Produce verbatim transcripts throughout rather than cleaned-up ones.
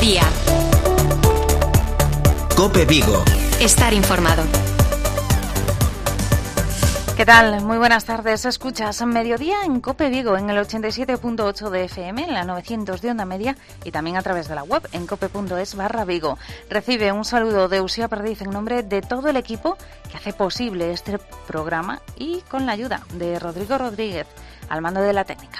Mediodía. COPE Vigo. Estar informado. ¿Qué tal? Muy buenas tardes. Escuchas Mediodía en COPE Vigo, en el ochenta y siete punto ocho de F M, en la novecientos de onda media y también a través de la web en cope.es barra Vigo. Recibe un saludo de Uxía Perdiz en nombre de todo el equipo que hace posible este programa y con la ayuda de Rodrigo Rodríguez al mando de la técnica.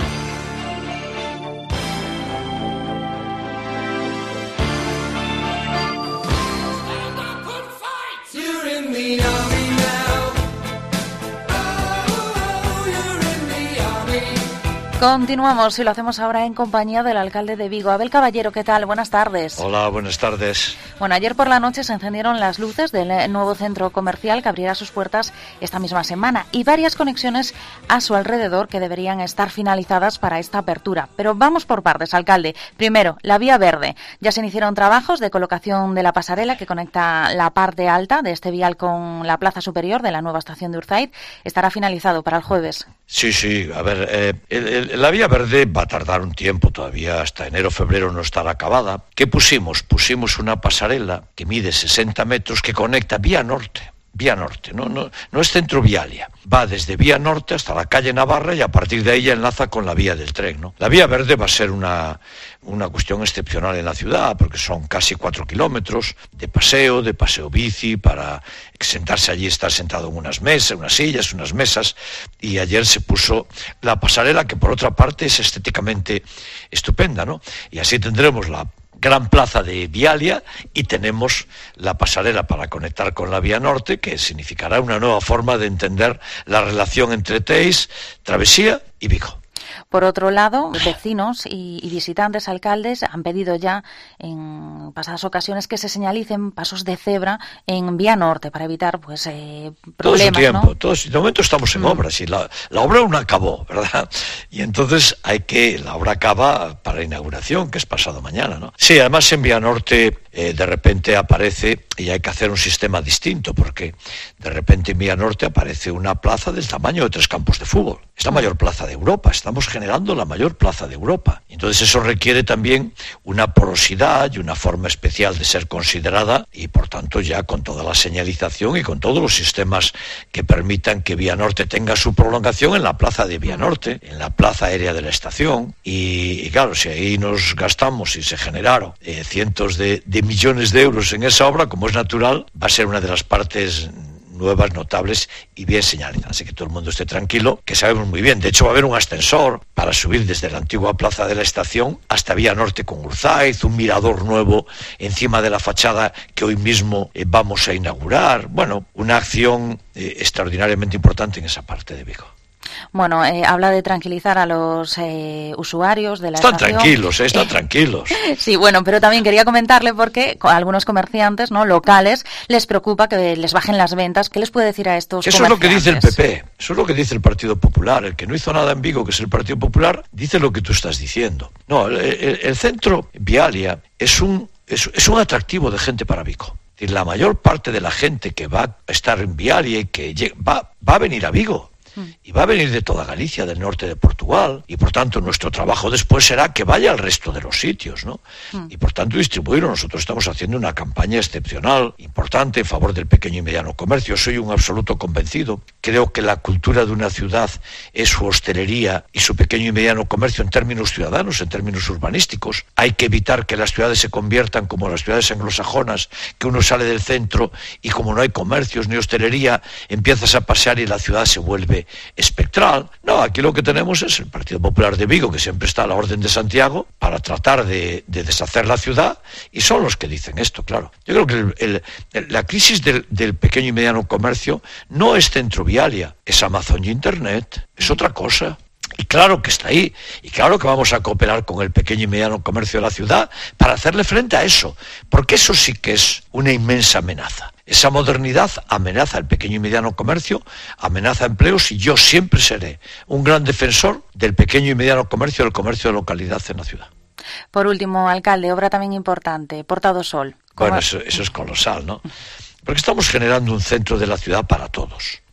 Continuamos y lo hacemos ahora en compañía del alcalde de Vigo, Abel Caballero. ¿Qué tal? Buenas tardes. Hola, buenas tardes. Bueno, ayer por la noche se encendieron las luces del nuevo centro comercial que abrirá sus puertas esta misma semana y varias conexiones a su alrededor que deberían estar finalizadas para esta apertura. Pero vamos por partes, alcalde. Primero, la vía verde. Ya se iniciaron trabajos de colocación de la pasarela que conecta la parte alta de este vial con la plaza superior de la nueva estación de Urzaid. Estará finalizado para el jueves. Sí, sí, a ver, eh, el, el, la vía verde va a tardar un tiempo todavía, hasta enero, febrero no estará acabada. ¿Qué pusimos? Pusimos una pasarela que mide sesenta metros que conecta vía norte. Vía Norte, no, no, no es centro vialia. Va desde Vía Norte hasta la calle Navarra y a partir de ahí ya enlaza con la vía del tren, ¿no? La vía verde va a ser una, una cuestión excepcional en la ciudad porque son casi cuatro kilómetros de paseo, de paseo bici, para sentarse allí, estar sentado en unas mesas, unas sillas, unas mesas. Y ayer se puso la pasarela que por otra parte es estéticamente estupenda, ¿no? Y así tendremos la gran plaza de Vialia y tenemos la pasarela para conectar con la vía norte, que significará una nueva forma de entender la relación entre Teis, Travesía y Vigo. Por otro lado, vecinos y, y visitantes, alcaldes, han pedido ya en pasadas ocasiones que se señalicen pasos de cebra en Vía Norte para evitar pues eh, problemas, todo su tiempo, ¿no? Todo, de momento estamos en mm. obras y la, la obra aún no acabó, ¿verdad? Y entonces hay que, la obra acaba para la inauguración, que es pasado mañana, ¿no? Sí, además en Vía Norte eh, de repente aparece, y hay que hacer un sistema distinto, porque de repente en Vía Norte aparece una plaza del tamaño de tres campos de fútbol. Es la mayor plaza de Europa, estamos generando la mayor plaza de Europa. Entonces eso requiere también una porosidad y una forma especial de ser considerada y por tanto ya con toda la señalización y con todos los sistemas que permitan que Vía Norte tenga su prolongación en la plaza de Vía Norte, en la plaza aérea de la estación y, y claro, si ahí nos gastamos y se generaron eh, cientos de, de millones de euros en esa obra, como es natural, va a ser una de las partes nuevas, notables y bien señalizadas. Así que todo el mundo esté tranquilo, que sabemos muy bien. De hecho, va a haber un ascensor para subir desde la antigua plaza de la estación hasta Vía Norte con Urzáiz, un mirador nuevo encima de la fachada que hoy mismo eh, vamos a inaugurar. Bueno, una acción eh, extraordinariamente importante en esa parte de Vigo. Bueno, eh, habla de tranquilizar a los eh, usuarios de la están estación. Tranquilos, eh, están eh, tranquilos. Sí, bueno, pero también quería comentarle porque a algunos comerciantes, no locales, les preocupa que les bajen las ventas. ¿Qué les puede decir a estos Eso comerciantes? Es lo que dice el P P, eso es lo que dice el Partido Popular. El que no hizo nada en Vigo, que es el Partido Popular, dice lo que tú estás diciendo. No, el, el, el centro Vialia es un, es, es un atractivo de gente para Vigo. Es decir, la mayor parte de la gente que va a estar en Vialia y que llega, va, va a venir a Vigo. Y va a venir de toda Galicia, del norte de Portugal, y por tanto nuestro trabajo después será que vaya al resto de los sitios, ¿no? Mm. Y por tanto distribuirlo. Nosotros estamos haciendo una campaña excepcional, importante, en favor del pequeño y mediano comercio. Soy un absoluto convencido. Creo que la cultura de una ciudad es su hostelería y su pequeño y mediano comercio en términos ciudadanos, en términos urbanísticos. Hay que evitar que las ciudades se conviertan como las ciudades anglosajonas, que uno sale del centro y como no hay comercios ni hostelería, empiezas a pasear y la ciudad se vuelve espectral. No, aquí lo que tenemos es el Partido Popular de Vigo, que siempre está a la orden de Santiago para tratar de, de deshacer la ciudad, y son los que dicen esto, claro. Yo creo que el, el, el, la crisis del, del pequeño y mediano comercio no es Centro Vialia, es Amazon y Internet, es otra cosa. Y claro que está ahí, y claro que vamos a cooperar con el pequeño y mediano comercio de la ciudad para hacerle frente a eso, porque eso sí que es una inmensa amenaza. Esa modernidad amenaza el pequeño y mediano comercio, amenaza empleos, y yo siempre seré un gran defensor del pequeño y mediano comercio, del comercio de localidad en la ciudad. Por último, alcalde, obra también importante, Porta do Sol. Bueno, eso, eso es colosal, ¿no? Porque estamos generando un centro de la ciudad para todos.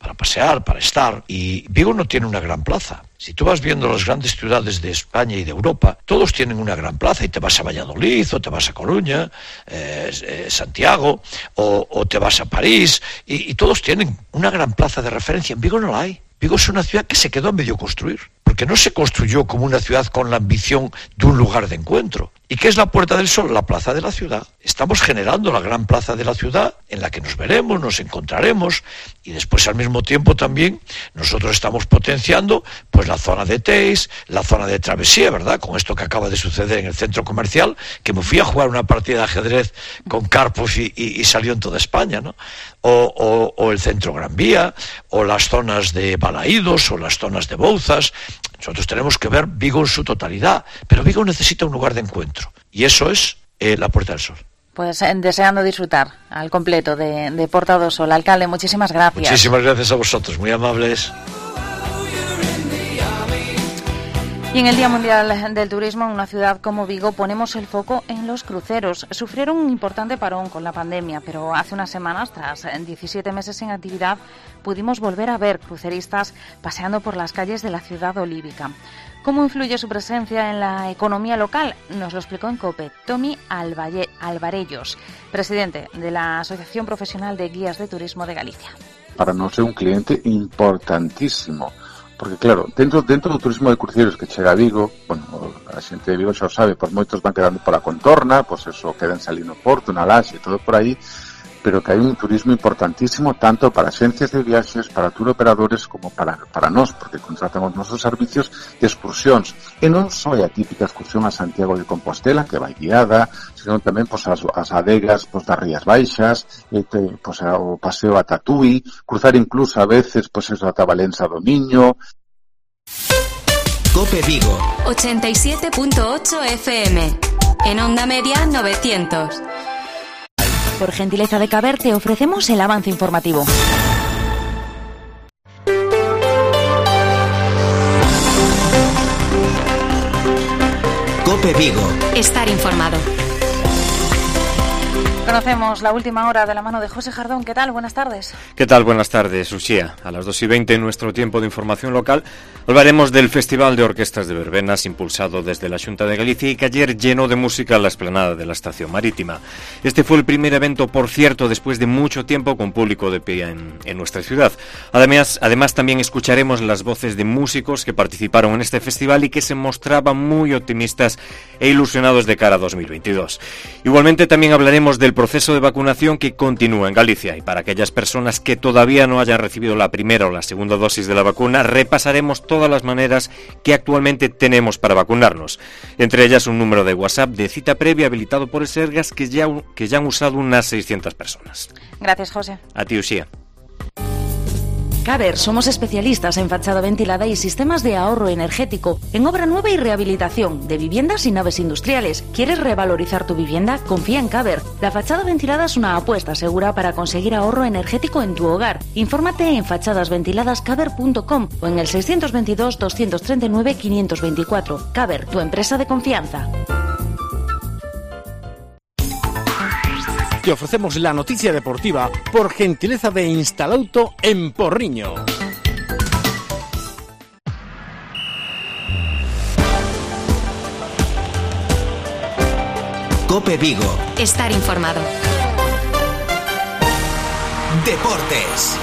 para pasear, para estar. Y Vigo no tiene una gran plaza. Si tú vas viendo las grandes ciudades de España y de Europa, todos tienen una gran plaza, y te vas a Valladolid, o te vas a Coruña, eh, eh, Santiago, o, o te vas a París, y, y todos tienen una gran plaza de referencia. En Vigo no la hay. Vigo es una ciudad que se quedó a medio construir, porque no se construyó como una ciudad con la ambición de un lugar de encuentro. ¿Y qué es la Puerta del Sol? La plaza de la ciudad. Estamos generando la gran plaza de la ciudad, en la que nos veremos, nos encontraremos, y después al mismo tiempo también nosotros estamos potenciando pues la zona de Teis, la zona de Travesía, ¿verdad? Con esto que acaba de suceder en el centro comercial, que me fui a jugar una partida de ajedrez con Karpov y, y, y salió en toda España, ¿no? O, o, o el centro Gran Vía, o las zonas de Balaídos, o las zonas de Bouzas. Nosotros tenemos que ver Vigo en su totalidad, pero Vigo necesita un lugar de encuentro, y eso es eh, la Puerta del Sol. Pues eh, deseando disfrutar al completo de, de Porta do Sol. Alcalde, muchísimas gracias. Muchísimas gracias a vosotros, muy amables. Y en el Día Mundial del Turismo, en una ciudad como Vigo, ponemos el foco en los cruceros. Sufrieron un importante parón con la pandemia, pero hace unas semanas, tras diecisiete meses sin actividad, pudimos volver a ver cruceristas paseando por las calles de la ciudad olívica. ¿Cómo influye su presencia en la economía local? Nos lo explicó en COPE Tommy Alvalle, Alvarellos, presidente de la Asociación Profesional de Guías de Turismo de Galicia. Para nós é un cliente importantísimo, porque claro, dentro dentro do turismo de cruceros que chega a Vigo, bueno, a xente de Vigo xa o sabe, pois moitos van quedando pola contorna, pois eso, quedan salindo Porto, na Laxe, todo por aí, pero que hai un turismo importantísimo tanto para agencias de viaxes, para tour operadores, como para para nós, porque contratamos nosos servicios de excursións. E non só é a típica excursión a Santiago de Compostela, que vai guiada, senón tamén pois, as, as adegas pois, das Rías Baixas, e te, pois, o paseo a Tatuí, cruzar incluso a veces pois, eso, ata Valença do Miño. COPE Vigo ochenta y siete punto ocho F M, en onda media novecientos. Por gentileza de Caber te ofrecemos el avance informativo. COPE Vigo. Estar informado. Conocemos la última hora de la mano de José Jardón. ¿Qué tal? Buenas tardes. ¿Qué tal? Buenas tardes, Uxía. A las dos y veinte, en nuestro tiempo de información local, hablaremos del Festival de Orquestas de Verbenas, impulsado desde la Xunta de Galicia y que ayer llenó de música la explanada de la Estación Marítima. Este fue el primer evento, por cierto, después de mucho tiempo con público de pie en, en nuestra ciudad. Además, además, también escucharemos las voces de músicos que participaron en este festival y que se mostraban muy optimistas e ilusionados de cara a dos mil veintidós. Igualmente, también hablaremos del proceso de vacunación que continúa en Galicia, y para aquellas personas que todavía no hayan recibido la primera o la segunda dosis de la vacuna, repasaremos todas las maneras que actualmente tenemos para vacunarnos, entre ellas un número de WhatsApp de cita previa habilitado por el Sergas que ya, que ya han usado unas seiscientas personas. Gracias, José. A ti, Uxía. Caber, somos especialistas en fachada ventilada y sistemas de ahorro energético, en obra nueva y rehabilitación de viviendas y naves industriales. ¿Quieres revalorizar tu vivienda? Confía en Caber. La fachada ventilada es una apuesta segura para conseguir ahorro energético en tu hogar. Infórmate en fachadas ventiladas caber punto com o en el seiscientos veintidós, doscientos treinta y nueve, quinientos veinticuatro. Caber, tu empresa de confianza. Te ofrecemos la noticia deportiva por gentileza de Instalauto en Porriño. COPE Vigo. Estar informado. Deportes.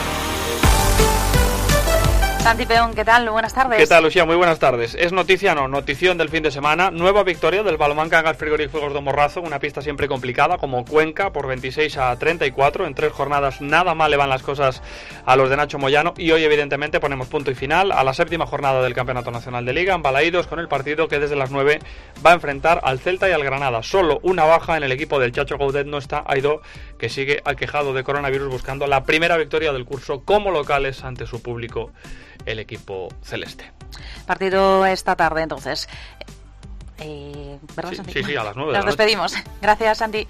Santi Peón, ¿qué tal? Buenas tardes. ¿Qué tal, Lucía? Muy buenas tardes. Es noticia, no, notición del fin de semana. Nueva victoria del Balomán Cangas Frigoríficos do Morrazo, una pista siempre complicada como Cuenca, por veintiséis a treinta y cuatro. En tres jornadas nada mal le van las cosas a los de Nacho Moyano, y hoy evidentemente ponemos punto y final a la séptima jornada del Campeonato Nacional de Liga en Balaídos, con el partido que desde las nueve va a enfrentar al Celta y al Granada. Solo una baja en el equipo del Chacho Gaudet, no está Aidó, que sigue aquejado de coronavirus, buscando la primera victoria del curso como locales ante su público, el equipo celeste. Partido esta tarde, entonces. Eh, ¿verdad, sí, Santi? sí, sí, a las nueve. Nos despedimos. Gracias, Santi.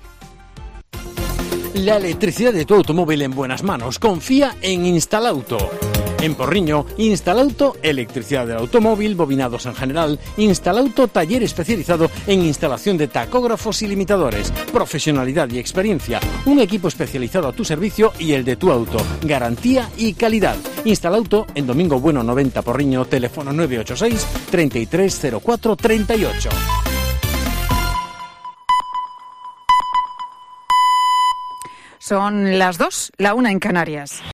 La electricidad de tu automóvil en buenas manos. Confía en Instalauto. En Porriño, Instalauto, electricidad del automóvil, bobinados en general. Instalauto, taller especializado en instalación de tacógrafos y limitadores. Profesionalidad y experiencia. Un equipo especializado a tu servicio y el de tu auto. Garantía y calidad. Instalauto en Domingo Bueno noventa Porriño, teléfono nueve ocho seis, treinta y tres cero cuatro treinta y ocho. Son las dos, la una en Canarias.